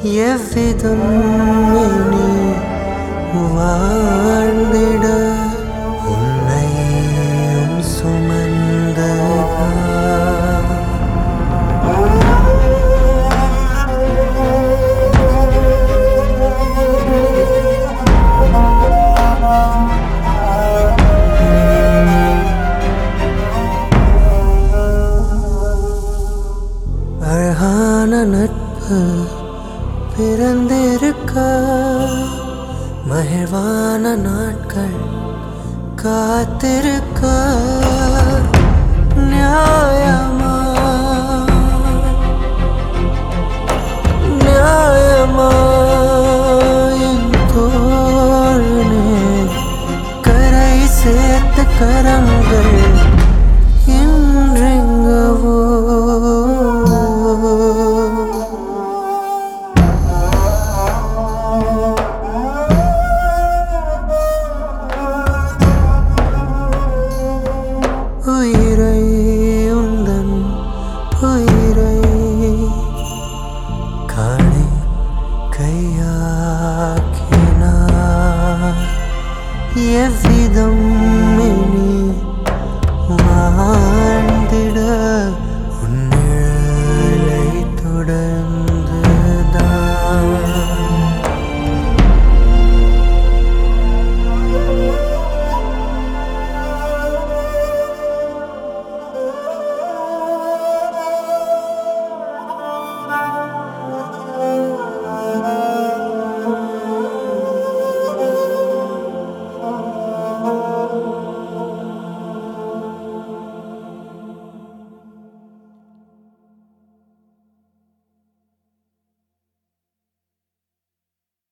எவ்விதம் இனி வாழ்ந்திட உன்னையும் சுமந்ததா அழகான நட்பு பிறந்திருக்க மகிழ்வான நாட்கள் காத்திருக்க நியாயமா நியாயமா என் தோழனே கரை சேர்த்த கரங்கள் இன்றெங்கவோ உயிரை உந்தன் உயிரை காணி கையாக்கினார் எவ்விதம்